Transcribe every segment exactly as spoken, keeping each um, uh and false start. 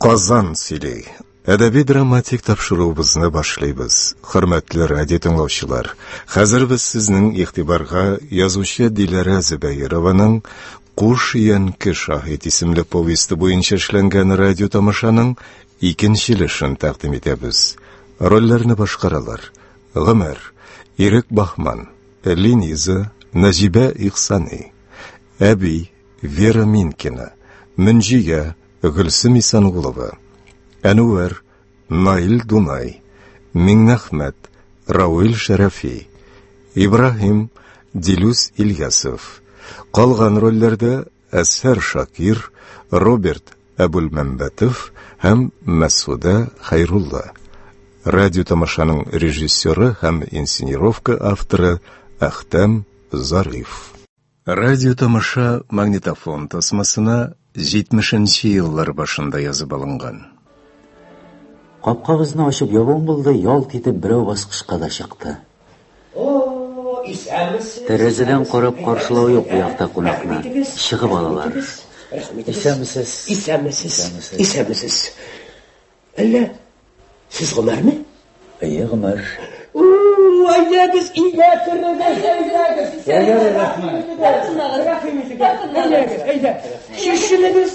Казан сөйлей. Әдәби-драматик тапшыруыбызны башлыйбыз. Хөрмәтле радио тыңлаучылар, хәзер без сезнең игътибарга язучы Диләрә Зөбәерованың «Куш янки шаһит» исемле повесты буенча эшләнгән радио тамашаның икенчелешен тәкъдим итәбез. Рольләрне башкаралар: Гомәр, Ирек Бахман, Линиза, Назибә Ихсани, Әби, Вера Минкина, Мөнҗия, Гөлсем Исангулова, Әнүәр, Наил Дунай, Миңнәхмәт, Рауил Шәрәфи, Ибраһим, Дилүс Ильясов. Калган рольләрдә Әсфәр Шакир, Роберт Әбүлмәмбәтов һәм Мәсуда Хайрулла. Радио тамашаның режиссеры һәм инсценировка авторы Әхтәм Зариф. Радио тамаша магнитофон тасмасына җитмешенче еллар башында язып алынган. Капкабызны ачып ябуым булды, ялт итеп берәү баскычка да чыкты. О, исәнмесез. Тәрәзәдән карап каршылау юк бу якта кунакны. Чыгып алалар. Исәнмесез. Исәнмесез. Исәнмесез. Әллә сез Гомәрме? Әйе, Гомәр. Oo, ayya biz iyya kırıldan sevgilerdir. Ya ya Rahman. Ayya. Şişiniz.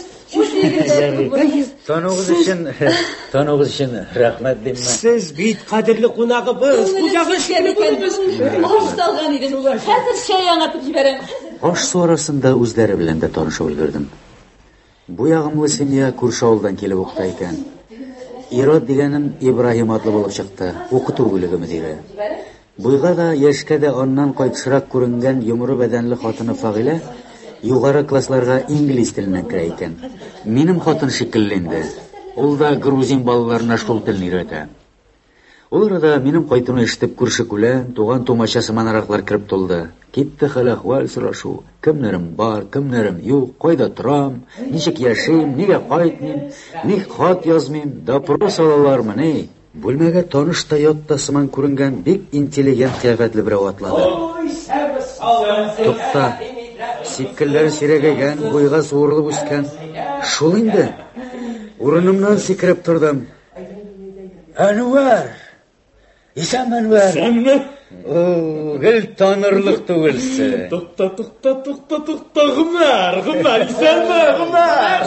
Tanıгыз için, tanıгыз için rahmet diyeyim ben. Siz bit kadirli kunağımız. Kucaklaşını bulunuz. Hoş dalgan idin. Hazır şey anlatıp jiberem. Аш су арасында үзләре белән дә танышып өлгердем. Бу ягымлы семья күрше авылдан килеп укта икән. Ирод дигәнем Ибраһим атлы булып чыкты, укыту бүлеге мөдире. Буйга да, яшькә дә аннан кайтышрак күренгән йомры бәдәнле хатыны Фагыйлә югары классларга инглиз теленнән керә икән. Минем хатын шикелле инде. Ул да грузин балаларына шул телне өйрәтә. Ул арада минем кайтуны ишетеп күрше-күлән, туган тумача сыманараклар кирип тулды. Китте хәл-әхвал сорашу. Кемнәрем бар, кемнәрем юк, кайда торам, ничек яшим, нигә кайтмыйм, ник хат язмыйм, допрос алалармы ни? Бүлмәгә таныш та ят та сыман күренгән бик интеллигент кыяфәтле берәү атлады. Тукта, сиккелләр сирәгәйгән, буйга суырылып үскән. Шул инде. Урынымнан сикереп тордым. Әнүәр! Исән Әнүәр! Сәнме? О, гел танырлык түгелсе. Тукта, тукта, тукта, тукта, Гомәр, Гомәр, исәнме, Гомәр?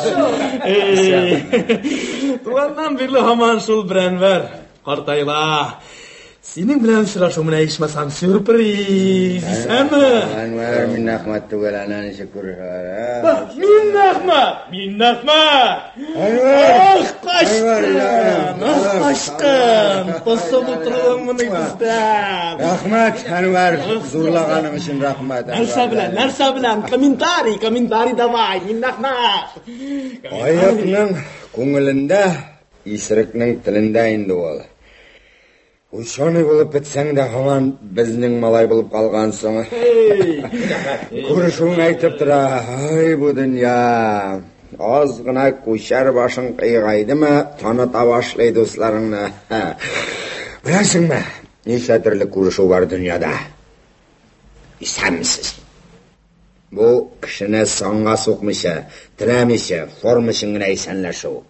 Туганнан бирле һаман шул Брәнвәр. Картайла. Синең белән очрашу менә ишмәсәм сюрприз. Исәнме? Әнүәр, мин Әхмәт түгел, ана ничек күрәһең? Мин Әхмәт, мин Әхмәт. Ах, качтым. Ах, качтым. Посып утырдыңмы бездән? Рәхмәт, Әнүәр, зурлаганың өчен рәхмәт. Нәрсә белән, нәрсә белән? Комментарий, комментарий давай, мин Әхмәт. Аякның күңелендә, исерекнең телендә инде ул. Ученый булып бетсәң дә һаман безнең малай булып калгансың. Күрешүң әйтеп тора. Ай, бу дөнья. Аз гына күчәр башың кыйгайдымы, таныта башлый дусларыңны. Беләсеңме, ничә төрле күрешү бар дөньяда. Исәнмесез. Бу кешене санга сукмыйча, теләмичә, формышын гына исәнләшү.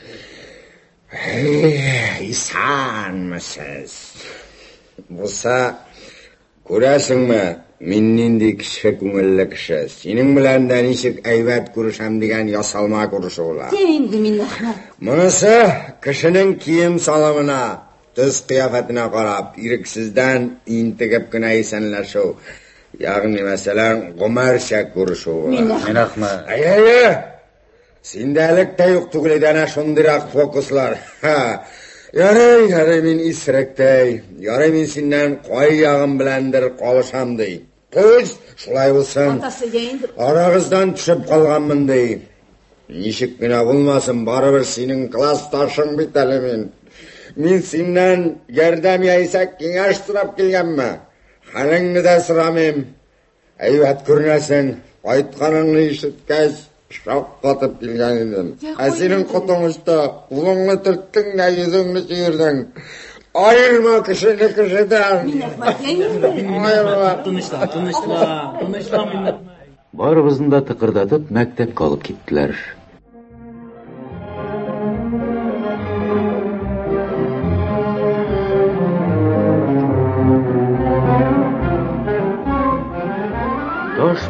Исәнмесез. Булса, күрәсеңме, мин нинди кеше күңелле кеше. Синең белән дә ничек әйбәт күрешәм дигән ясалма күрешү була. Инде мин Әхмәт. Монысы кешенең кием салымына, төс кыяфәтенә карап, ирексездән интегеп кенә исәнләшү. Ягъни мәсәлән, Гомәрчә күрешү була. Мин Әхмәт. Әйе. Синдәлек тә юк түгел иде ана шундыйрак фокуслар. Ярый, ярый, мин исеректәй. Ярый, мин синнән кай ягым беләндер калышам ди. Пусть шулай булсын. Арагыздан төшеп калганмын ди. Ничек кенә булмасын, барыбер синең классташың бит әле мин. Мин синнән ярдәм яисә киңәш сорап килгәнме? Хәлеңне дә сорамыйм. Әйбәт күренәсең, кайтканыңны ишеткәч шаккатып килгән идем. Ә синең котыңышта улыңны төрттең дә йөзеңне чиердең. Ayırma kişini kişiden. Ayırma. Тынычлап, тынычлап, тынычлап мине. Барыбызны да тыкырдатып мәктәпкә алып киттеләр.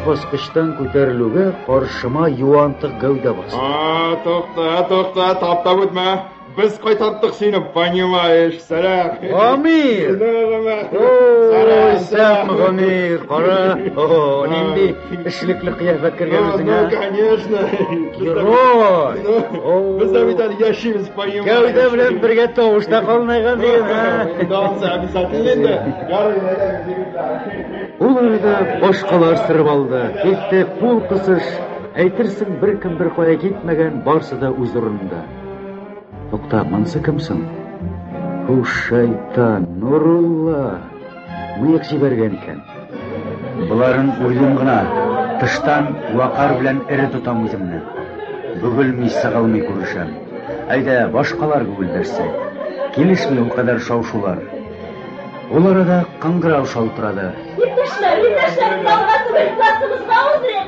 bosqichdan ko'tariluvga qarshima yuvantiq gavda bosdi. Aa, to'xta, to'xta, tap-tap o'tma. Biz qaytardik seni, понимаешь, Salam. Amir. Salam, Sam Amir, qara. Oh, endi ishlikli qiyofat kirgan o'zing ha? Конечно. Giroy. Biz ham bitta yashaymiz, понимаешь. Gavda bilan birga tovushda qolmaygan degan ha. Dansa обязательно endi. Ularda boshqalar sirib oldi. Ketdi pul qisish. Aytirsin bir kim bir qo'ya ketmagan borsida uzrunda. To'xta, mansa kimsan? Bu shayton Nurulla. Mıyık jibergen ekan. Buların o'ylimgina tishdan vaqar bilan iri tutam o'zimni. Bugilmay sig'ilmay ko'risham. Ayda boshqalarga o'ldirsak. Kelishmay u qadar shov-shuvlar. Ularda qing'irov shaltiradi. Yetishlar, yetishlar, zavratimiz, plastimizga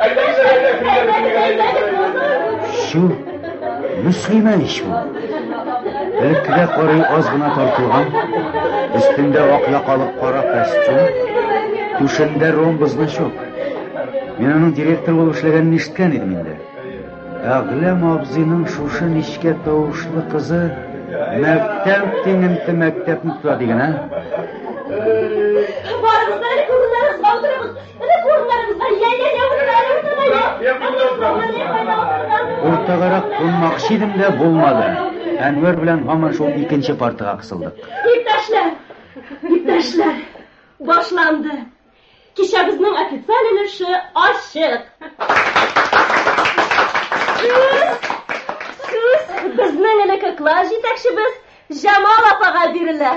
o'ziring. Shu muslima ish bu. Ilkiga qo'ray ozgina tortilgan, üstünde oq yoqaliq qora kostyum, tushunda rombozni shok. Men uning direktor bo'lib ishlaganini eshitgan edim endi. Ag'lam obzining shusha nishga tovushli qizi maktab tenimti maktabni tutadigan ha. Barimizdan ko'rlarimiz qoldiramiz. Mana ko'rlarimizga yayya o'rtagaroq qo'nmoqchi edimda bo'lmadi. Anvar bilan hamon shu ikkinchi partiyaga qisildik. Yurtdoshlar, yurtdoshlar, boshlandi. Kecha bizning ofitsial ulushi ochiq. Siz bizning ilaka klass yetakchimiz Jamol opaga beriladi.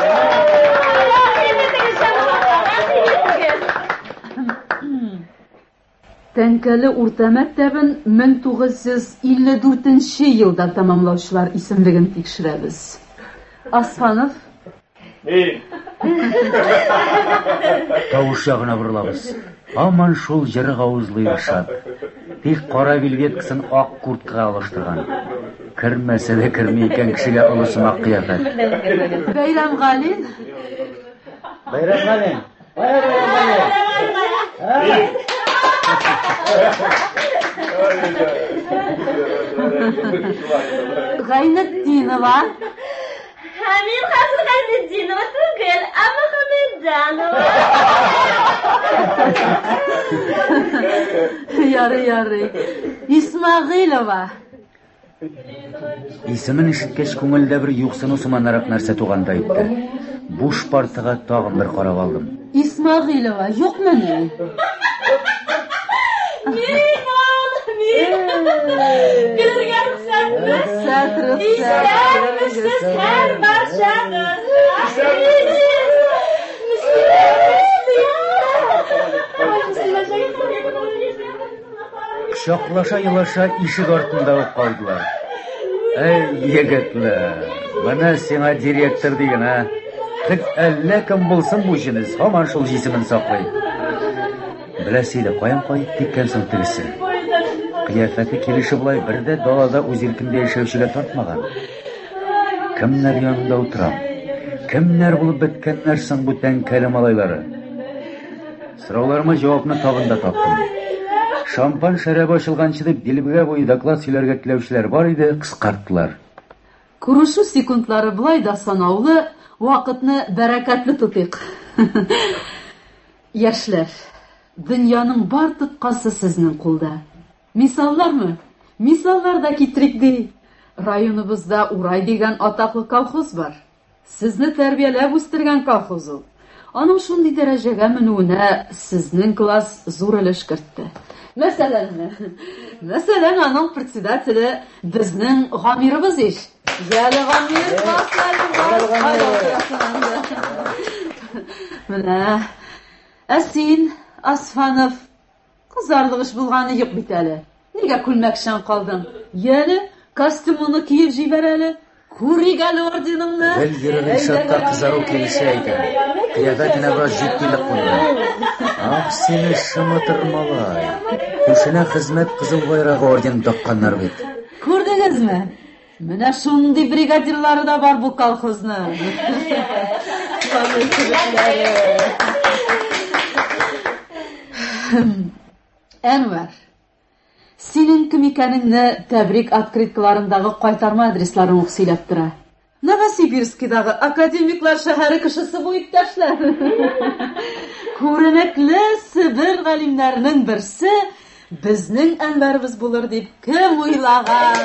Tankali o'rta maktabin ming to'qqiz yuz ellik to'rtinchi yilda tamomlovchilar ismligini tekshiramiz. Asfanov. Ey. Tovush yog'ina burilamiz. Hamon shul yiriq ovuzli Irshad. Tek qora velvetkisin oq kurtkaga alishtirgan. Kirmasa da kirmayotgan kishiga ulusimoq qiyofat. Bayramg'alin. Bayramg'alin. Bayramg'alin. G'ayniddinova. Hamid hozir G'ayniddinova tugul, ammo Hamidjanova. Yari yari. Ismag'ilova. Ismini eshitgach ko'ngilda bir yo'qsin usumanaraq narsa tug'anda aytdi. Bo'sh partiyaga tag'in bir qarab oldim. Ismag'ilova yo'qmi? Mehmon, mehmon. Gülürgen ruhsatimiz. Ruhsat, ruhsat. İşlermişiz her barşanız. Quchoqlasha yilasha eshik ortida qoldilar. Ey yigitlar, mana senga direktor degan ha. Qiz alla kim bo'lsin bu ishimiz, hamon shul jismini saqlaydi. Bilasizlar, qo'yim qo'yib tekkansin tigisi. Qiyofati kelishi bilan birda dalada o'z erkinda yashovchiga tortmagan. Kimlar yonida o'tiram? Kimlar bo'lib bitganlar so'ng bu tan kalimalar. So'rovlarga javobni tog'inda topdim. Şampan şarabı açılgancha deb dilbiga bo'yi doklad suylarga tilovchilar bor edi, qisqartdilar. Kurushu sekundlari bulayda sanoqli, vaqtni barakatli tutiq. Yoshlar, dunyoning bar tutqasi sizning qo'lda. Misollarmi? Misollardagi tirikdi. Rayonimizda Uray degan otoqli kolxoz bor. Sizni tarbiyalab o'stirgan kolxoz u. Onun shunday darajaga minuvini sizning klass zo'ralish kiritdi. Masalan, masalan, onun председателі bizning G'amirimiz ish. Yali G'amir Mana Asin Asfanov qizarliq ish bo'lgani yo'q bitali. Nega kulmakchan qolding? Yali kostyumini kiyib jibarali. Ko'rigal ordenimni. Vel yurgan shotda qizaruv kelishi ekan. Qiyofatini biroz jiddiylik qo'ydi. Ah, seni shimotir malay. O'shina xizmat qizil bayroq orden taqqanlar bit. Ko'rdingizmi? Mana shunday brigadirlarida bor bu kolxozni. Әнвәр, синең кем икәнеңне тәбрик открыткаларындагы кайтарма адресларын ук сөйләп тора. Новосибирскидагы академиклар шәһәре кешесе бу иптәшләр. Күренекле Себер галимнәренең берсе безнең Әнвәрбез булыр дип кем уйлаган?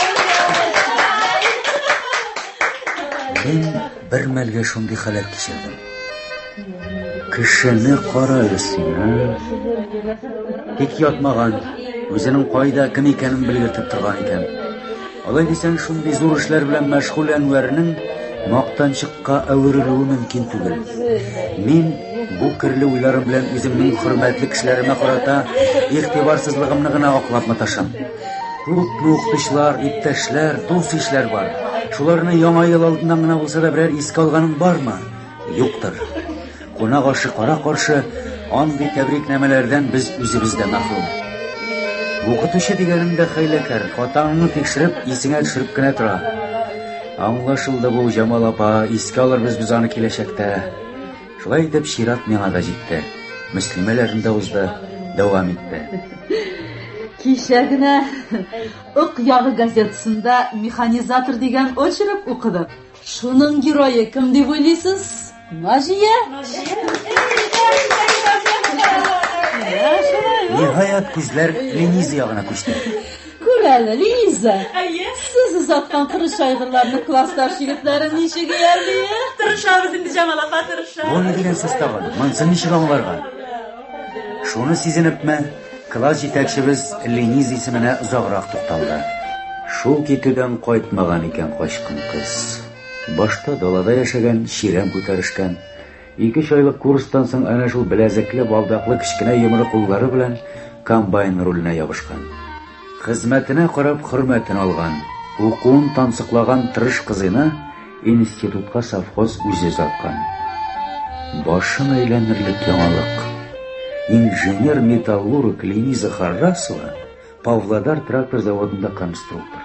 Мин бер мәлгә шундый халәт кичердем. Кешене кара син, тик ятмаган, үзенең кайда кем икәнен белгертеп торган икән. Алай дисәң, шундый зур эшләр белән мәшгуль Әнвәрнең мактанчыкка әверелүе мөмкин түгел. Мин бу кирле уйларым белән үземнең хөрмәтле кешеләремә карата игътибарсызлыгымны гына аклап маташам. Күп укытучылар, иптәшләр, дус ишләр бар. Шуларны яңа ел алдыннан гына булса да берәр искә алганың бармы? Юктыр. Кунак ашы кара каршы андый тәбрикнамәләрдән без үзебез дә мәхрүм. Укытучы дигәнем дә хәйләкәр, хатаңны тикшереп, исеңә төшереп кенә тора. Аңлашылды бу, Җамал апа, искә алырбыз без аны киләчәктә. Шулай дип чират миңа да җитте. Мөслимәләрендә узды, дәвам итте. Кичә генә Ук ягы газетасында механизатор дигән очерк укыдык. Шуның герое кем дип уйлыйсыз? Мажия? Ниһаять күзләр Лениза ягына күчте. Күр әле, Лиза. Сез узаткан кырыш айгырларны классташ егетләре ничек иярли? Тырышабыз инде, Җамал апа, тырышабыз. Бу ни дигән сүз тагын? Монсын ничек аңларга? Шуны сизенепме, класс җитәкчебез Лениза исеменә озаграк тукталды. Шул китүдән кайтмаган икән качкын кыз. Башта далада яшәгән, ширәм күтәрешкән. Ике айлык курстан соң әнә шул беләзекле, балдаклы кечкенә йомры куллары белән комбайн руленә ябышкан. Хезмәтенә карап хөрмәтен алган, укуын тансыклаган тырыш кызына институтка совхоз үзе заткан. Башын әйләнерлек яңалык. Инженер-металлург Лениза Харрасова Павлодар трактор заводында конструктор.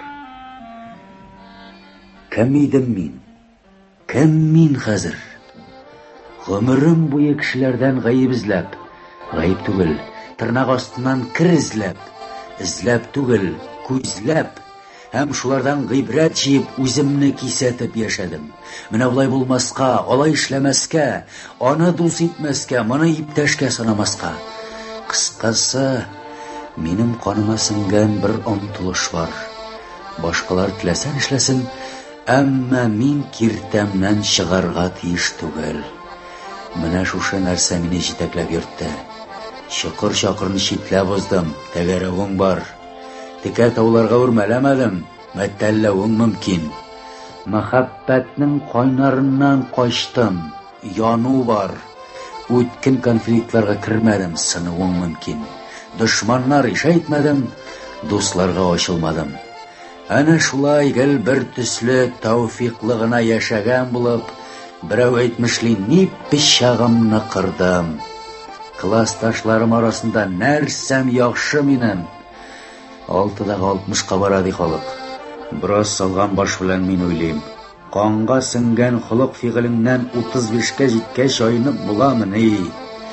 Кем идем мин? Кем мин хәзер? Гомерем буе кешеләрдән гаеп эзләп, гаеп түгел, тырнак астыннан кир эзләп, эзләп түгел, күзләп, һәм шулардан гыйбрәт җыеп үземне кисәтеп яшәдем. Менә болай булмаска, алай эшләмәскә, аны дус итмәскә, моны иптәшкә санамаска. Кыскасы, минем каныма сеңгән бер омтылыш бар. Башкалар теләсән эшләсен, әмма мин киртәмнән чыгарга тиеш түгел. Менә шушы нәрсә мине җитәкләп йөртте. Чокыр-чакырны читләп уздым, тәгәрәвең бар. Текә тауларга үрмәләмәдем, мәтәлләвең мөмкин. Мәхәббәтнең кайнарыннан качтым, яну бар. Үткен конфликтларга кермәдем, сынуың мөмкин. Дошманнар ишәйтмәдем, дусларга ачылмадым. Әнә шулай гел бер төсле тауфиклы гына яшәгән булып, берәү әйтмешли ни пичагымны кырдым. Классташларым арасында нәрсәм яхшы минем. Алтыдагы алтмышка бара ди халык. Бераз салган баш белән мин уйлыйм. Канга сеңгән холык фигылеңнән утыз бишкә җиткәч айнып буламыни.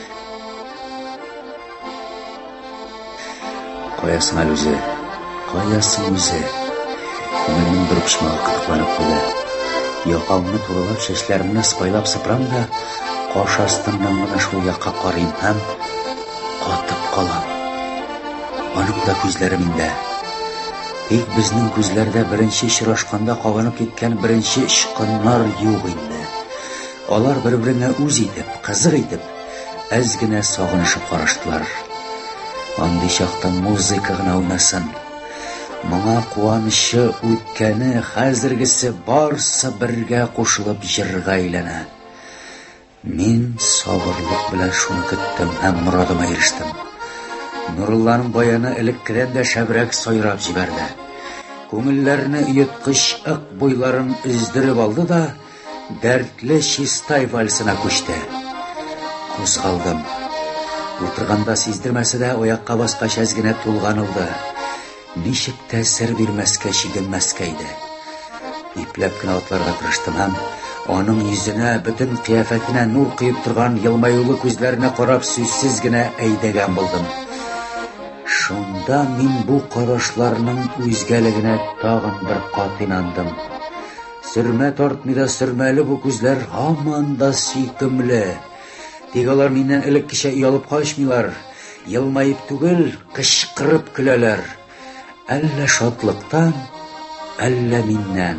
Каясың әле үзе? Каясың үзе? Күңелнең бер почмагы кытыкланып куйды. Якамны турылап, чәчләремне спайлап сыпрам да, каш астыннан гына шул якка карыйм һәм катып калам. Аның да күзләре миндә. Тик безнең күзләрдә беренче очрашканда кабанып киткән беренче ычкыннар юк инде. Алар бер-беренә үз итеп, кызык итеп, әз генә сагынышып караштылар. Андый чакта музыка гына уйнасын. Моңа куанышы үткәне, хәзергесе барсы бергә кушылып җырга әйләнә. Мин сабырлык белән шуны көттем һәм морадыма ирештем. Нурулланың баяны элеккедән дә шәбрәк сайрап җибәрде. Күңелләрне йоткыч ык буйларын өздереп алды да, дәртле чистай вальсына күчте. Кузгалдым. Утырганда сиздермәсә дә аякка баскач әз генә тулганылды. Ничек тәсир бирмәскә, чигенмәскә иде. Ипләп кенә атларга тырыштым һәм аның йөзенә, бөтен кыяфәтенә нур кыйып торган елмаюлы күзләренә карап сүзсез генә әйдәгән булдым. Шунда мин бу карашларның үзгәлегенә тагын бер кат инандым. Сөрмә тартмый да сөрмәле бу күзләр һаман да сөйкемле. Тик алар миннән элеккечә оялып качмыйлар. Елмаеп түгел, кычкырып көләләр. Әллә шатлыктан, әллә миннән.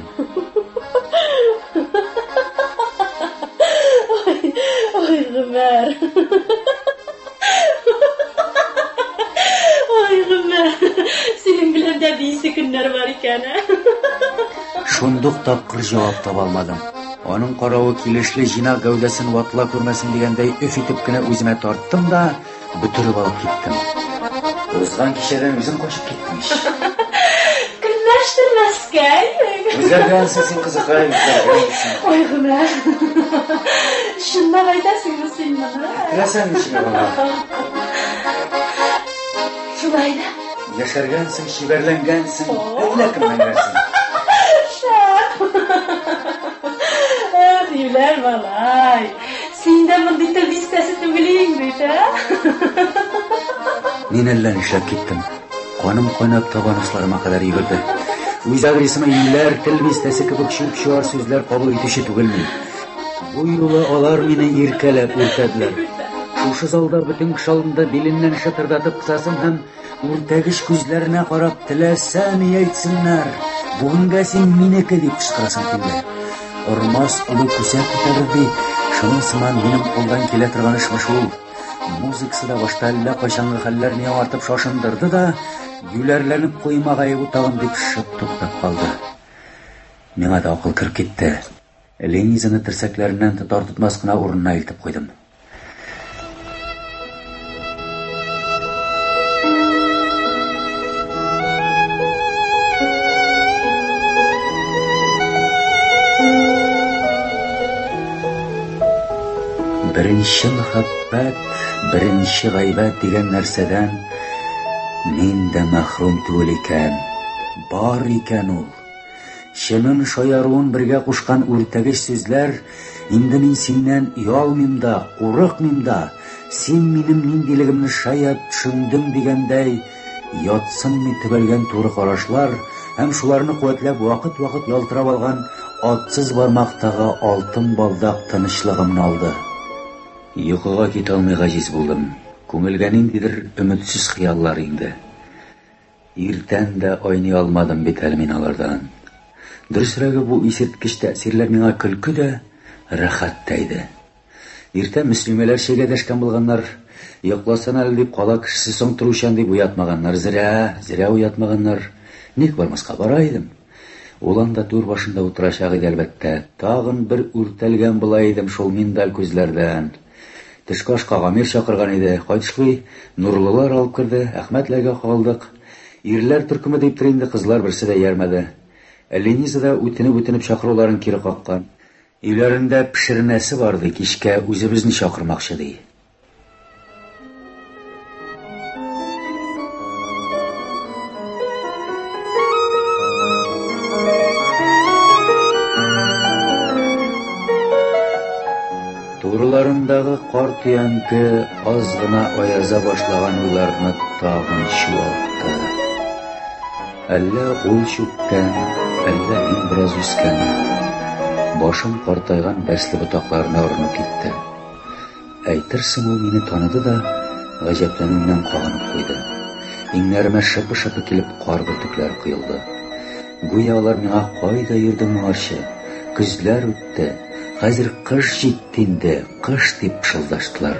Ой, Гомәр. Ой, Гомәр. Синең белән дә бийсе көннәр бар икән. Шундук тапкыр җавап таба алмадым. Аның каравы килешле җинак гәүдәсен ватла күрмәсен дигәндәй өф итеп кенә үземә тарттым да бөтереп алып киттем. Узган кичәдән үзем качып киттем. Көнләштермәскә. Үзгәргәнсең син, кызыкай, үзгәргәнсең. Ой, Гомәр. Шуннан әйтәсеңме син моны? Теләсәң ничек була? Шулай да. Яшәргәнсең, шибәрләнгәнсең. Әллә кемнән гәрсең? Юләр балай, син дә мондый тел бистәсе түгелең бит, ә? Мин әллә нишләп киттем. Каным кайнап табанышларыма кадәр йөгерде. Үз адресыма Юләр тел бистәсе кебек чүп-чуар сүзләр кабул итүче түгелмен. Бу юлы алар мине иркәләп үртәделәр. Шушы залда бөтен кеше алдында биленнән шытырдатып кысасым һәм үртәгеш күзләренә карап теләсә ни әйтсеннәр. Бүгенгә син минеке дип кычкырасың килде. Ормас улы күсәк күтәрде. Шуның сыман минем қолдан килә торган эшме шул. Музыкасы да башта әллә кайчанғы хәлләрне яңартып шашындырды да, юләрләнеп куймагае тагын дип шып туктап калды. Миңа да акыл киреп китте. Ленизаны терсәкләреннән тотар тотмас кына урынына илтеп куйдым. Беренче мәхәббәт, беренче гайбәт дигән нәрсәдән мин дә мәхрүм түгел икән. Бар икән ул. Чынын шаяруын бергә кушкан үртәгеш сүзләр, инде мин синнән ялмыйм да, курыкмыйм да, син минем ниндилегемне шаят төшендең дигәндәй, ятсынмый төбәлгән туры карашлар һәм шуларны куәтләп вакыт-вакыт ялтырап алган атсыз бармактагы алтын балдак тынычлыгымны алды. Йокыга китә алмый гаҗиз булдым. Күңелгә ниндидер өметсез хыяллар инде. Иртән дә ойный алмадым бит әле мин алардан. Дөресрәге бу исерткеч тәэсирләр миңа көлке дә, рәхәт тә иде. Иртә мөслимәләр чәйгә дәшкән булганнар, йокласын әле дип кала кешесе соң туручан дип уятмаганнар. Зря, зря уятмаганнар. Ник бармаска бара идем. Ул анда түр башында утырачак иде әлбәттә. Тагын бер үртәлгән була идем шул миндаль күзләрдән. Тышкы ашка гамир чакырган иде. Кайтышлый нурлылар алып керде, Әхмәтләргә калдык. Ирләр төркеме дип тор инде, кызлар берсе дә ярмады. Лениза да үтенеп-үтенеп чакыруларын кире каккан. Өйләрендә пешернәсе барды, кичкә үзебезне чакырмакчы ди. Турыларындагы кар төянке аз гына аяза башлаган уйларны тагын чуалтты. Әллә ул чүккән, әллә мин бераз үскән. Башым картайган бәсле ботакларына урынып китте. Әйтерсең ул мине таныды да, гаҗәпләнүеннән каганып куйды. Иңнәремә шыпы-шыпы килеп кар бөртекләр коелды. Гүя алар миңа кайда йөрдең моңарчы? Көзләр үтте. Хәзер кыш җитте инде, кыш дип пышылдаштылар.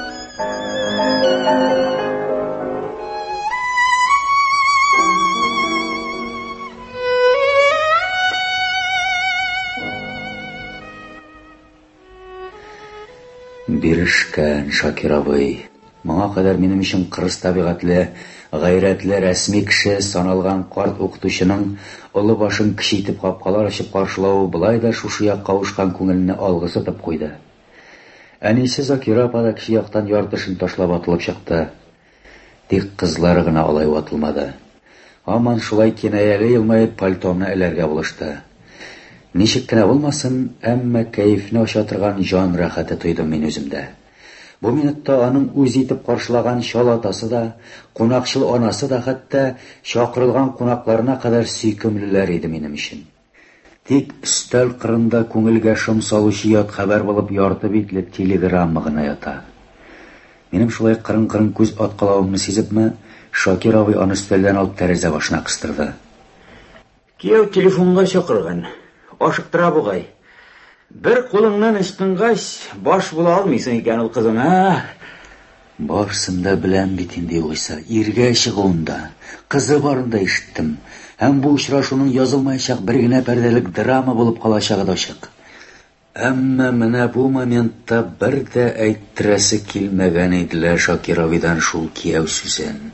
Бирешкән Шакир абый. Моңа кадәр минем өчен кырыс табигатьле, гайрәтле рәсми кеше саналган карт укытучының олы башын кичитеп капкалар ачып каршылавы былай да шушы якка кавышкан күңелне алгысытып куйды. Әнисе Закира апа да кеше яктан яртышын ташлап атылып чыкты. Тик кызлары гына алай ватылмады. Аман шулай кинаялы елмаеп пальтомны эләргә булышты. Ничек кенә булмасын, әмма кәефне ача торган җан рәхәте тойдым мин үземдә. Бу минутта аның үз итеп каршылаган чал атасы да, кунакчыл анасы да, хәтта чакырылган кунакларына кадәр сөйкемлеләр иде минем өчен. Тик өстәл кырында күңелгә шом салучы ят хәбәр булып ярты битле телеграмма гына ята. Минем шулай кырын-кырын күз аткалавымны сизепме, Шакир абый аны өстәлдән алып тәрәзә башына кыстырды. Кияү телефонга чакырган. Ашыктыра бугай. Бер кулыңнан ычкынгач, баш була алмыйсың икән ул кызыңа. Барсын да беләм бит инде югыйса, иргә чыгуында, кызы барында ишеттем. Һәм бу очрашуның язылмаячак бер генә пәрдәлек драма булып калачагы да ачык. Әмма менә бу моментта бер дә әйттерәсе килмәгән иделәр Шакир абыйдан шул кияү сүзен.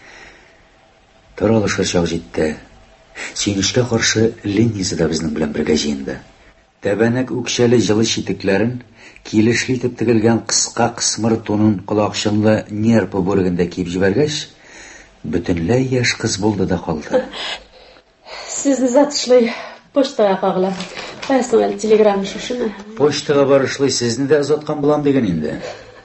Таралышыр чак җитте. Сөенечкә каршы Лениза да безнең белән бергә җыенды. Тәбәнәк үкчәле җылы читекләрен, килешле итеп тегелгән кыска кысмыр тунын колакчынлы нерпы бүрегендә киеп җибәргәч, бөтенләй яшь кыз булды да калды. Сезне затышлый почтага кагыла. Кайсын әле телеграмма шушымы? Почтага барышлый сезне дә озаткан булам дигән инде.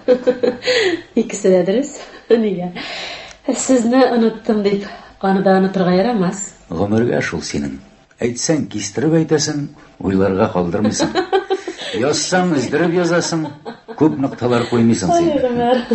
Икесе дә дөрес. Нигә? Сезне оныттым дип, аны да онытырга ярамас. Гомергә шул синең. Әйтсәң, кистереп әйтәсең, уйларга калдырмыйсың. Язсаң, өздереп язасың, күп нокталар куймыйсың син.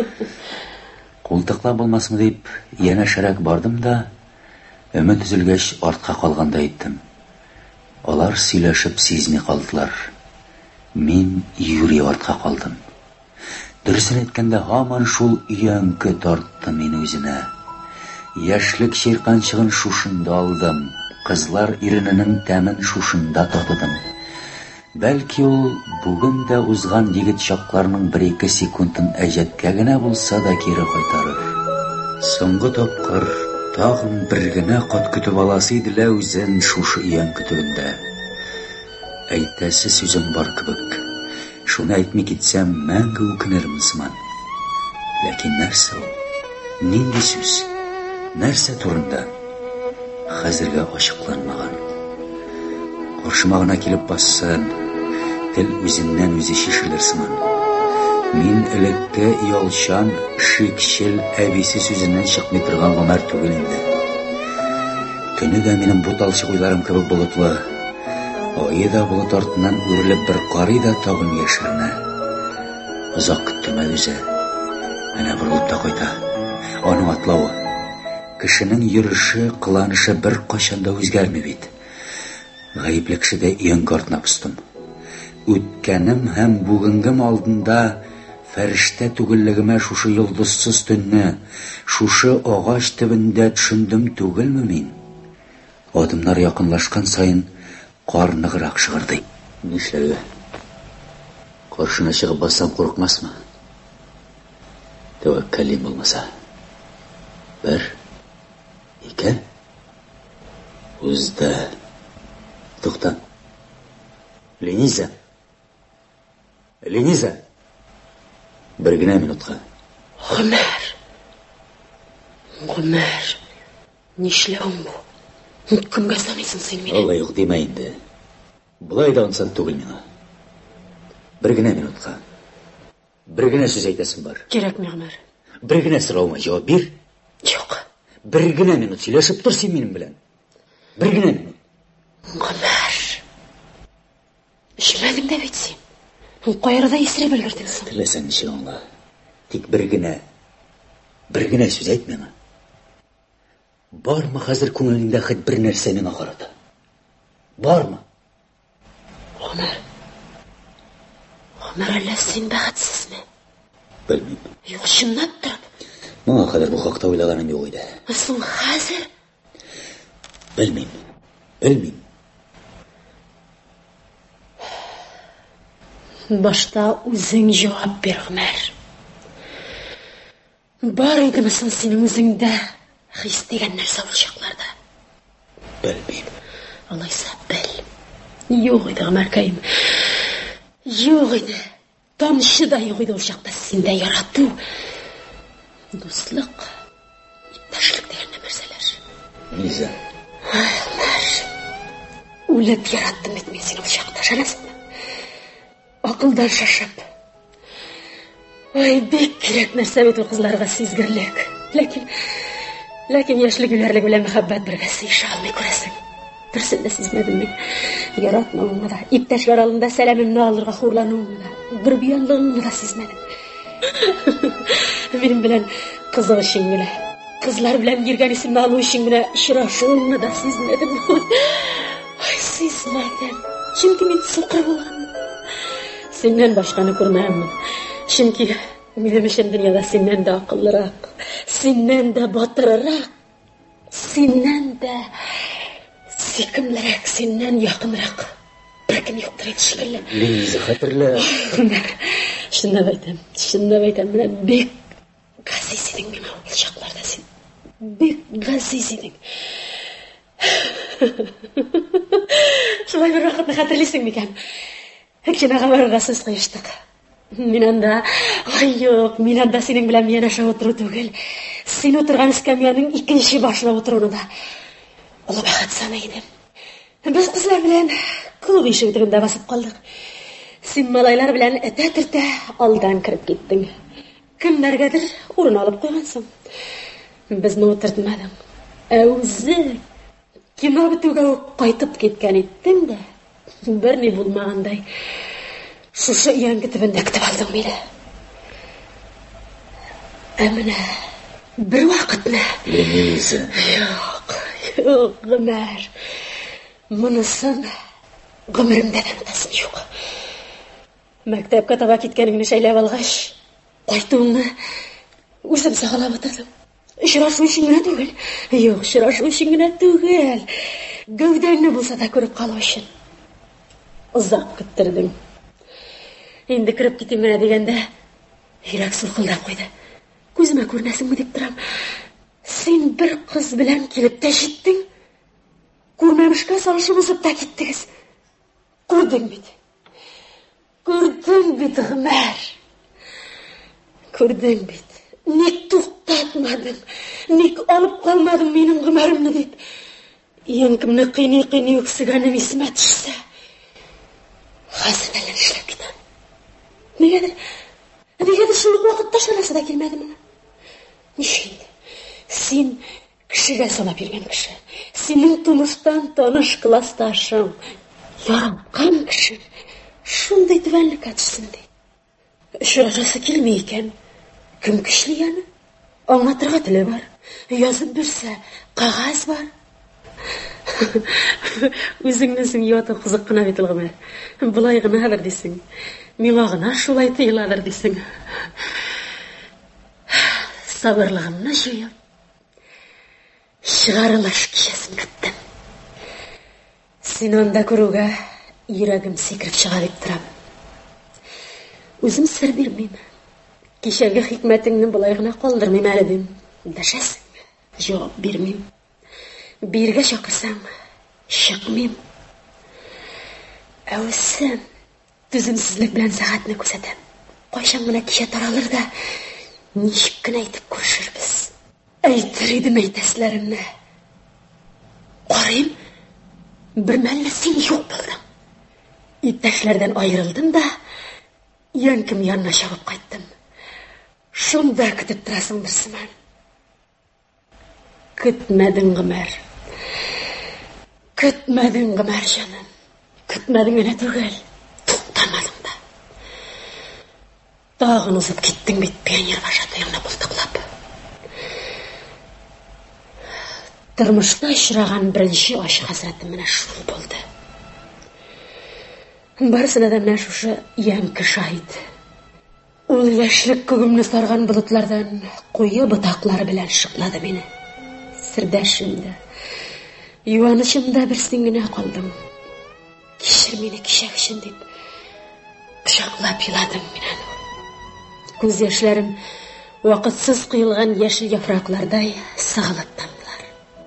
Култыклап булмасмы дип, янәшәрәк бардым да, өмет үзелгәч артка калганда әйттем. Алар сөйләшеп сизми калдылар. Мин юри артка калдым. Дөресен әйткәндә, һаман шул өянке тартты мине үзенә. Яшьлек чирканчыгын шушында алдым. Кызлар ирененең тәмен шушында татыдым. Бәлки ул бүген дә узган егет чакларның бер-ике секундын әҗәткә генә булса да кире кайтарыр. Соңгы тапкыр тагын бер генә кат көтеп аласы иделә үзен шушы өян көтүендә. Әйтәсе сүзем бар кебек. Шуны әйтми китсәм, мәңге үкенермен сыман. Ләкин нәрсә ул? Нинди сүз? Нәрсә турында? Хәзергә ачыкланмаган. Каршыма гына килеп бассын, тел үзеннән үзе шишелер сыман. Мин элекке ялчан, шикчел әбисе сүзеннән чыкмый торган гомер түгел инде. Көнегә минем буталчык уйларым кебек болытлы. Айы да болыт артыннан үрелеп бер карый да тагын яшеренә. Озак көттем үзе. Әнә борылып та кайта. Аның атлавы. Кешенең йөреше, кыланышы бер кайчанда үзгәрми бит. Гаепле кешедә өян картына пыстым. Үткәнем һәм бүгенгем алдында фәрештә түгеллегемә шушы йолдызсыз төнне, шушы агач төбендә төшендем түгелме мин? Адымнар якынлашкан саен кар ныграк шыгырдый. Нишләргә? Каршына чыгып бассам курыкмасмы? Тәвәккәлем булмаса. Бер, ике, үздә. Тукта. Лениза. Лениза. Бер генә минутка. Гомер. Гомер. Нишләүм бу? Кемгә саныйсың син мине? Алла юк димә инде. Булай да онсан түгел миңа. Бер генә минутка. Бер генә сүз әйтәсем бар. Кирәкми, Гомер. Бер генә сорауыма җавап бир. Юк. Бер генә минут сөйләшеп тор син минем белән. Бер генә минут. Гомер. Ишмәдең дә бит син. Кайрда исереп өлгердең соң. Теләсәң ничек аңла. Тик бер генә, бер генә сүз әйт миңа. Бармы хәзер күңелеңдә хәт бер нәрсә миңа карата? Бармы? Гомер. Гомер, әллә син бәхетсезме? Белмим. Юк, чынлап торып. Моңа кадәр бу хакта уйлаганым юк иде. Соң хәзер? Белмим. Белмим. Башта үзең җавап бир, Гомер. Бар идеме соң синең үзеңдә хис дигән нәрсә ул чакларда? Белмим. Алайса бел. Юк иде, Гомеркәем. Юк иде. Тамчы да юк иде ул чакта синдә ярату. Дуслык, иптәшлек дигән нәрсәләр. Лиза. Гомер. Үлеп яраттым бит мин сине ул чакта, шанасыңмы? Акылдан шашып. Ой, бик кирәк нәрсә бит ул кызларга сизгерлек. Ләкин ләкин яшьлек үләрлек белән мәхәббәт бергә сыйша алмый күрәсең. Берсен дә сизмәдем мин. Яратмавымны да, иптәшләр алдында сәламемне алырга хурлануымны да, гөрбиянлыгымны да сизмәдем. Минем белән кызык өчен генә, кызлар белән йөргән исемне алу өчен генә очрашуымны да сизмәдем. Ай, сизмәдем. Чөнки мин сукыр булганмын. Синнән башканы күрмәммен. Чөнки минем өчен дөньяда синнән дә акыллырак, синнән дә батыррак, синнән дә сөйкемлерәк, синнән якынрак беркем юктыр инде шикелле. Лиза, хәтерлә. Шуннан әйтәм, шуннан әйтәм, менә бик газиз идең миңа ул чакларда син. Бик газиз идең. Шулай бер вакытны хәтерлисең микән? Кинога барырга сүз куештык. Мин анда, ай юк, мин анда синең белән янәшә утыру түгел. Син утырган эскәмиянең икенче башына утыруны да олы бәхет саный идем. Без кызлар белән клуб ишеге төбендә басып калдык. Син малайлар белән әтә-төртә алдан кирип киттең. Кемнәргәдер урын алып куйгансың. Безне утыртмадың. Ә үзе кино бетүгә үк кайтып киткән иттең дә, бер ни булмагандай шушы янги төбендә көтеп алдың мине. Ә менә бер вакытны Лиза. Юк, юк, Гомәр. Монысын гомеремдә дә онытасым юк. Мәктәпкә таба киткәнеңне шәйләп алгач, кайтуыңны үзем сагалап утырдым. Очрашу өчен генә түгел. Юк, очрашу өчен генә түгел. Гәүдәңне булса да күреп калу өчен. Озак көттердең. Инде кирип китим генә дигәндә, йөрәк сулкылдап куйды. Күземә күрнәсеңме дип торам. Син бер кыз белән килеп тә җиттең. Күрмәмешкә салышыбызып та киттегез. Күрдең бит. Күрдең бит, Гомәр. Күрдең бит. Ник туктатмадың? Ник алып калмадың минем Гомәремне дип? Янкимне кыйный-кыйный үксегәнем исемә төшсә, хәзер әллә эшләп китәм. Нигәдер, нигәдер шул вакытта шарасы да килмәде миңа. Ничек? Син кешегә санап йөргән кеше. Синең тумыштан таныш классташың, яраткан кеше шундый түбәнлеккә төшсен ди. Очрашасы килми икән. Кем көчле яны? Аңлатырга теле бар. Язып бирсә, кагаз бар. Үзеңне син ятып кызык кына бит Гомәр. Булай гына бер дисең. Миңа гына шулай тыйыладыр дисең. Сабырлыгымны җыеп, чыгарылыш кичәсен көттем. Син анда күрүгә йөрәгем сикереп чыга дип торам. Үзем сер бирмим. Кичәге хикмәтеңне булай гына калдырмыйм әле дим. Дәшәсең. Җавап бирмим. Биргә чакырсаң, чыкмыйм. Ә үзем түземсезлек белән сәгатьне күрсәтәм. Кайчан гына кичә таралыр да, ничек кенә әйтеп күрешербез. Әйтер идем әйтәсләремне. Карыйм, бер мәлне син юк булдың. Иптәшләрдән аерылдым да, янким янына чабып кайттым. Шунда көтеп торасың берсеман. Көтмәдең, Гомәр. Көтмәдең, Гомәр җаным. Көтмәдең генә түгел, туктамадың да. Тагын узып киттең бит пионер вожатыеңны бултыклап. Тормышта очраган беренче ачы хәсрәтем менә шул булды. Барысына да менә шушы янки шаһит. Ул яшьлек күгемне сарган болытлардан куе ботаклары белән шыклады мине. Сердәшемдә, юанычымда бер син генә калдың. Кичер мине кичәк өчен дип, кочаклап еладың мин аны. Күз яшьләрем вакытсыз кыйлган яшел яфраклардай сыгылып тамдылар.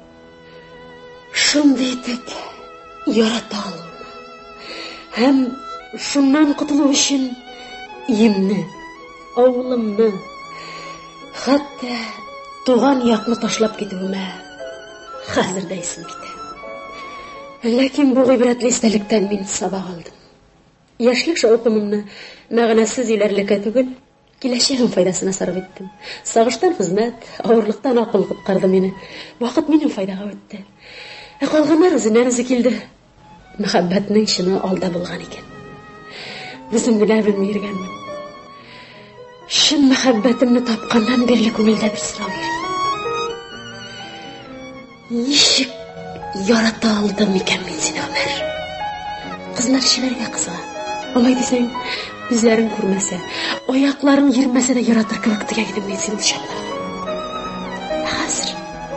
Шундый итеп ярата алуны һәм шуннан кутылу өчен иемне, авылымны, хәтта туган якны ташлап китүемә хәзер дә исем китә. Ләкин бу гыйбрәтле истәлектән мин сабак алдым. Яшьлек шаукымымны мәгънәсез иләрлеккә түгел, Киләчәгем файдасына сарыф иттем. Сагыштан хезмәт, авырлыктан акыл коткарды мине. Вакыт минем файдага үтте. Ә калганнар үзеннән үзе килде. Мәхәббәтнең чыны алда булган икән. Үзем генә белми йөргәнмен. Шын мәхәббәтемне тапканнан бирле күңелдә бер сорау йөри. Ничек ярата алдым икән мин сине, Гомәр? Кызлар чиләргә кызыга. Алай дисәң, үзләрен күрмәсә, аякларын йөрмәсә дә яратыр кебек тегә идем мин сине чаклар. Хәзер.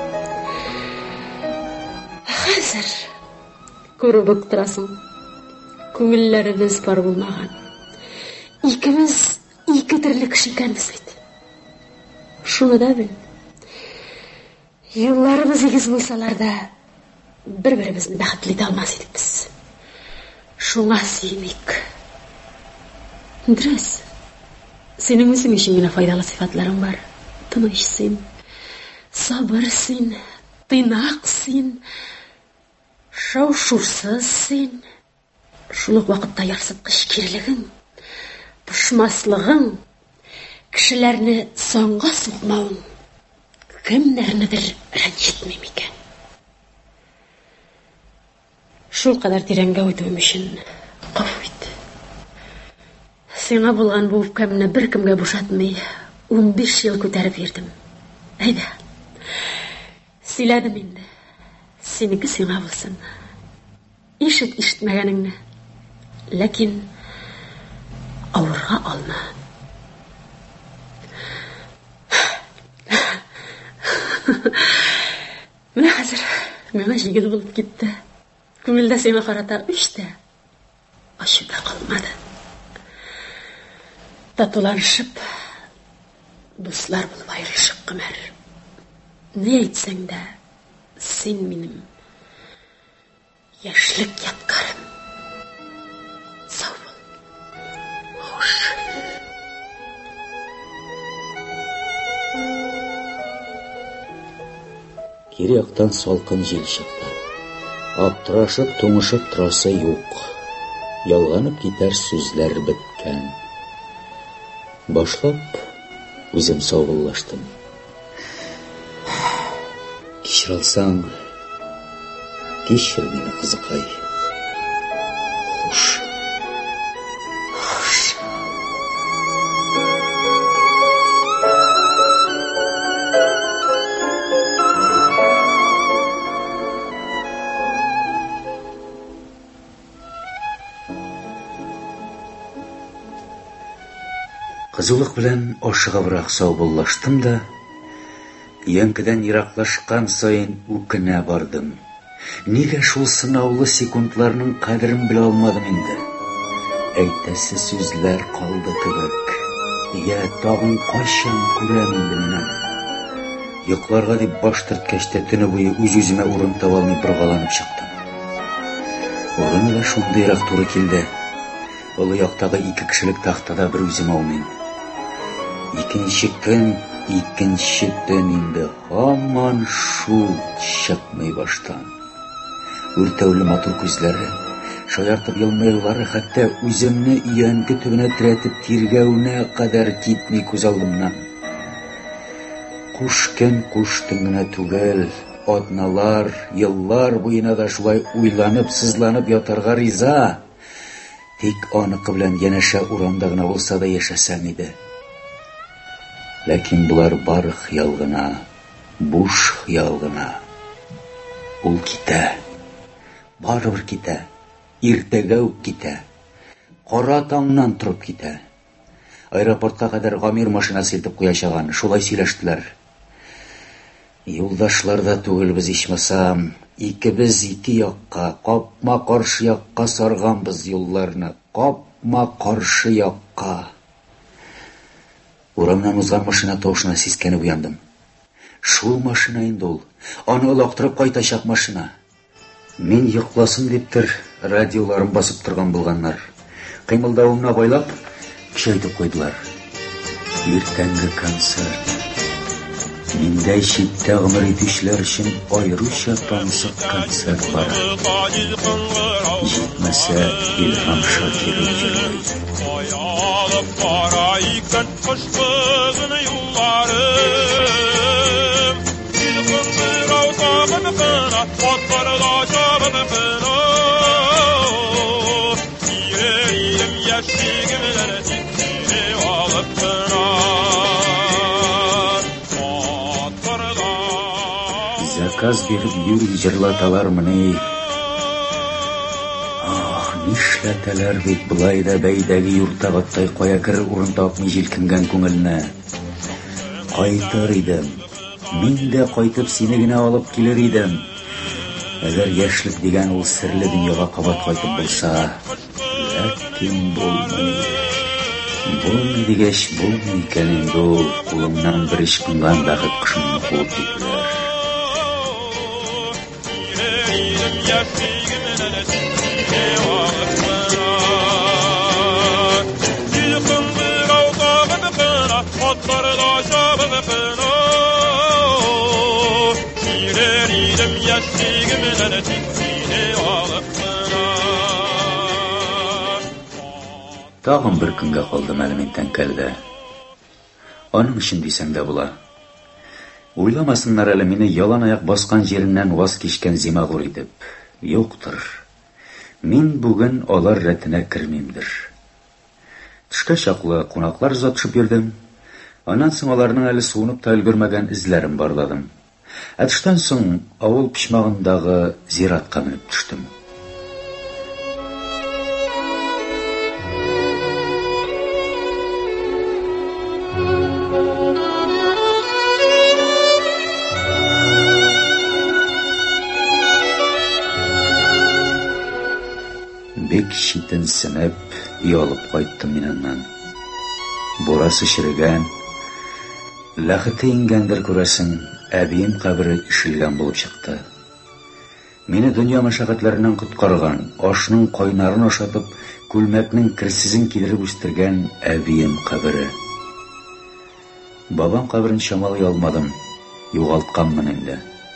Хәзер. Күреп үк торасың. Күңелләребез бар булмаган. Икебез ике төрле кеше икәнбез бит. Шуны да бел. Юлларыбыз игез булсалар да, бер-беребезне бәхетле итә алмас идекбез. Шуңа сөймик. Дөрес. Синең үзең өчен генә файдалы сыйфатларың бар. Тыныч син, сабыр син, тыйнак син, шау-шусыз син. Шул ук вакытта ярсыткыч кирлегең, пошмаслыгың, кешеләрне соңга сукмауың, кемнәрнедер рәнҗетми микән? Шул кадәр тирәнгә үтүем өчен гафу ит. Сиңа булган бу үпкәмне бер кемгә бушатмый, ун биш ел күтәреп йөрдем. Әйдә. Сөйләдем инде. Синеке сиңа булсын. Ишет ишетмәгәнеңне. Ләкин авырга алма. Менә хәзер миңа җиңел булып китте. Күңелдә сиңа карата үчтә ачу да калмады. Татулашып, дуслар булып аерылышык, Гомәр. Не әйтсәң дә, син минем яшьлек яткарым. Сау бул. Хуш. Кире яктан салкын җил чыкты. Аптырашып, туңышып торасы юк. Ялганып китәр сүзләр беткән. Башлап, үзем саубуллаштым. Кичер алсаң, кичер мине, кызыкай. Хуш. Хуш. Кызулык белән ашыгыбрак саубуллаштым да, янкыдан ераклашкан сайын үкенә бардым. Нигә шул сынаулы секундларның кадерен белә алмадым инде? Әйтәсе сүзләр калды кебек. Я тагын кайчан күрәм инде? Йокларга дип баш төрткәч тә төне буе үз-үземә урын таба алмый боргаланып чыктым. Урыны да шундыйрак туры килде. Олы яктагы ике кешелек тахтада бер үзем алмыйм. Икенче көн, икенче төн инде һаман шул чыкмый баштан. Үртәүле матур күзләре, шаяртып елмайлары, хәтта үземне иянке төбенә терәтеп тиргәүенә кадәр китми күз алдымнан. Куш көн куштың гына түгел, атналар, еллар буена да шулай уйланып, сызланып ятарга риза. Тик аныкы белән янәшә урамда гына булса да яшәсәм иде. Ләкин булар бары хыял гына, буш хыял гына. Ул китә. Барыбер китә. Иртәгә үк китә. Кара таңнан торып китә. Аэропортка кадәр Гамир машинасы илтеп куячаган, шулай сөйләштеләр. Юлдашлар да түгелбез ичмасам, икебез ике якка, капма каршы якка сарганбыз юлларны, капма каршы якка. Урамнан узган машина тавышына сискәнеп уяндым. Шул машина инде ул, аны лактырып кайтачак машина. Мин йокласын диптер, радиоларын басып торган булганнар. Кыймылдавымны байлап, көчәйтеп куйдылар. Иртәнге концерт. Миндәй читтә гомер итүчеләр өчен аеруча тансык концерт бара. Җитмәсә, Илһам Шакиров җырлый. Заказ биреп йөри җырлаталармыни? Ах, нишләтәләр бит булай да бәйдәге юртагаттай кая керер урын тапмый җилкенгән күңелне. Кайтыр идем. Мин дә кайтып сине генә алып килер идем. Әгәр яшьлек дигән ул серле дөньяга кабат кайтып булса, ләкин булмый. Булмый дигәч булмый икән инде ул, кулымнан бер ычкынган бәхет кошымны куып киттеләр. Тагын бер көнгә калдым әле мин тәңкәлдә. Аның өчен дисәң дә була. Уйламасыннар әле мине ялан аяк баскан җиреннән ваз кичкән зимагур итеп. Юктыр. Мин бүген алар рәтенә кермимдер. Төшкә чаклы кунаклар озатышып йөрдем. Аннан соң аларның әле суынып та өлгермәгән эзләрен барладым. Ә төштән соң авыл пишмагындагы зиратка менеп төштем. Бик читенсенеп, ялып кайттым мин аннан. Бурасы чирегән, ләхете иңгәндер күрәсең, әбием кабере ишелгән булып чыкты. Мине дөнья мәшәкатьләреннән коткарган, ашның кайнарын ашатып, күлмәкнең керсезен кидереп үстергән әбием кабере. Бабам каберен чамалый алмадым, югалтканмын инде.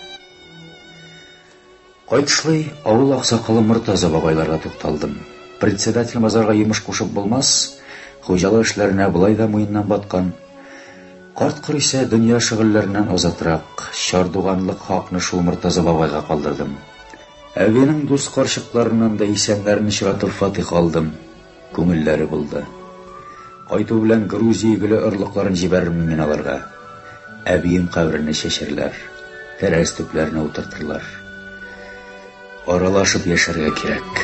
Кайтышлый авыл аксакалы Мортаза бабайларга тукталдым. Председатель мазарга йомыш кушып булмас, хуҗалык эшләренә булай да муеннан баткан. Карткыр исә дөнья шөгыльләреннән азатрак, чардуганлык хакны шул Мортаза бабайга калдырдым. Әбинең дус карчыкларыннан да исәннәрне чыратып фатиха алдым. Күңелләре булды. Кайту белән Грузия гөле ырлыкларын җибәрермен мин аларга. Әбием каберне чәчерләр, тәрәз төпләренә утыртырлар. Аралашып яшәргә кирәк.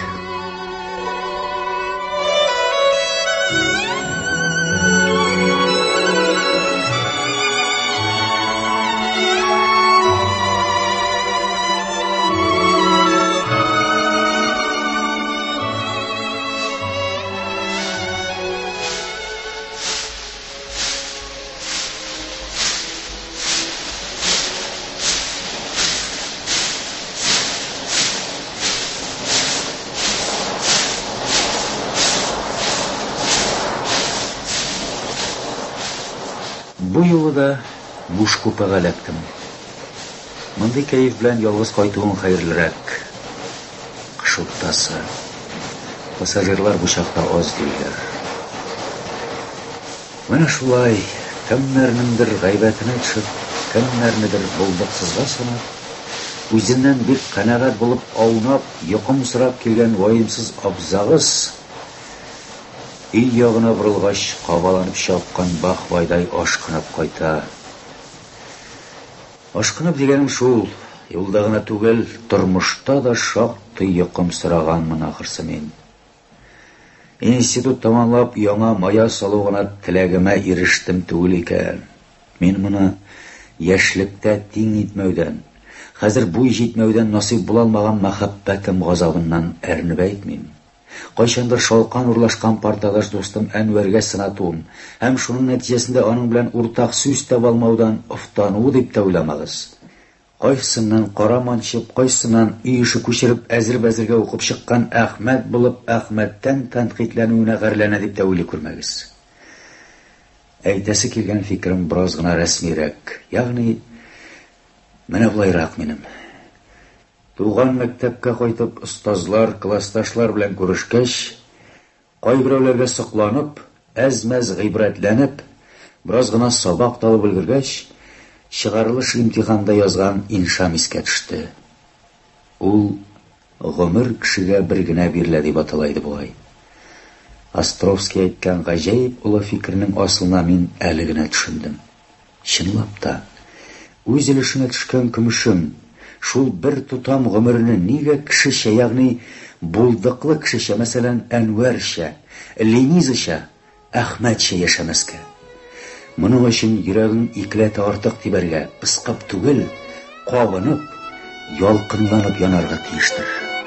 Бу юлы да буш купега эләктем. Мондый кәеф белән ялгыз кайтуым хәерлерәк. Кыш уртасы. Пассажирлар бу чакта аз диләр. Менә шулай, кемнәрнеңдер гайбәтенә төшеп, кемнәрнедер булдыксызга санап, үзеннән бик канәгать булып аунап, йокым сырап килгән ваемсыз абзагыз ил ягына борылгач, кабаланып чапкан бахвайдай ашкынып кайта. Ашкынып дигәнем шул, юлда гына түгел, тормышта да шактый йокым сыраганмын ахырсы мин. Институт тамамлап, яңа мая салу гына теләгемә ирештем түгел икән. Мин моны яшьлектә тиң итмәүдән, хәзер буй җитмәүдән насыйп була алмаган мәхәббәтем газабыннан әрнеп әйтмим. Кайчандыр шалкан урлашкан партадаш достым Әнвәргә сынатуым, һәм шуның нәтиҗәсендә аның белән уртак сүз таба алмаудан офтануы дип тә уйламагыз. Кайсыннан караманчып, кайсыннан үй ише күчереп әзер-бәзергә укып чыккан Әхмәт булып, Әхмәттән тәнкыйтьләнүенә гәрләнә дип тә уйлый күрмәгез. әйтәсе килгән фикерем бераз гына рәсмирәк. Ягъни, менә булайрак минем. Туган мәктәпкә кайтып, остазлар, классташлар белән күрешкәч, кайберәүләргә сокланып, әз-мәз гыйбрәтләнеп, бераз гына сабак талып өлгергәч, чыгарылыш имтиханда язган иншам искә төште. Ул гомер кешегә бер генә бирелә дип аталайды бугай. Островский әйткән гаҗәеп улы фикернең асылына мин әле генә төшендем. Чынлап та, үз өлешенә төшкән көмешем, шул бер тутам гомерне нигә кешечә, ягъни булдыклы кешечә, мәсәлән, Әнвәрчә, Ленизыча, Әхмәтчә яшәмәскә? Моның өчен йөрәгең икләтә артык тибәргә, пыскып түгел, кабынып, ялкынланып янарга тиештер.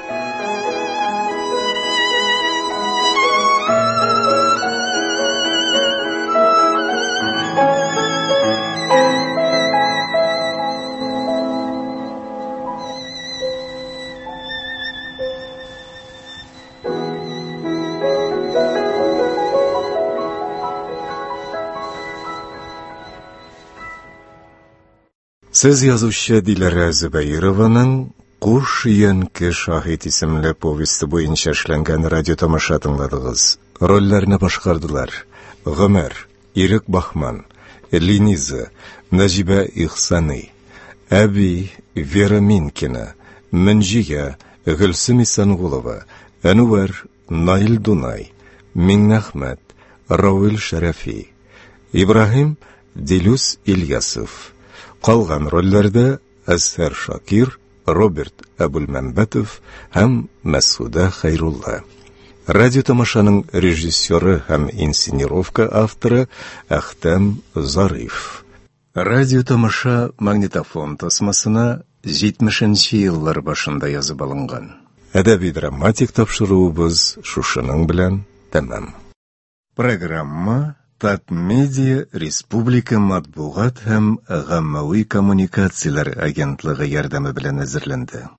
Сез язучы Диләрә Зөбәерованың «Куш янки шаһит» исемле повесты буенча эшләнгән радио тамаша тыңладыгыз. Рольләрне башкардылар: Гомәр, Ирек Бахман, Лениза, Нәҗибә Ихсани, Әби, Вера Минкина, Мөнҗия, Гөлсем Исангулова, Әнвәр, Наил Дунай, Миңнәхмәт, Рауил Шәрәфи, Ибраһим, Дилүс Ильясов. Калган рольләрдә Әсфәр Шакир, Роберт Әбүлмәмбәтов һәм Мәсгудә Хәйрулла. Радио тамашаның режиссеры һәм инсценировка авторы Әхтәм Зариф. Радио тамаша магнитофон тасмасына җитмешенче еллар башында язып алынган. Әдәби-драматик тапшыруыбыз шушының белән тәмам. Программа Татмедиа Республика матбугат һәм гаммәви коммуникацияләр агентлыгы ярдәме белән әзерләнде.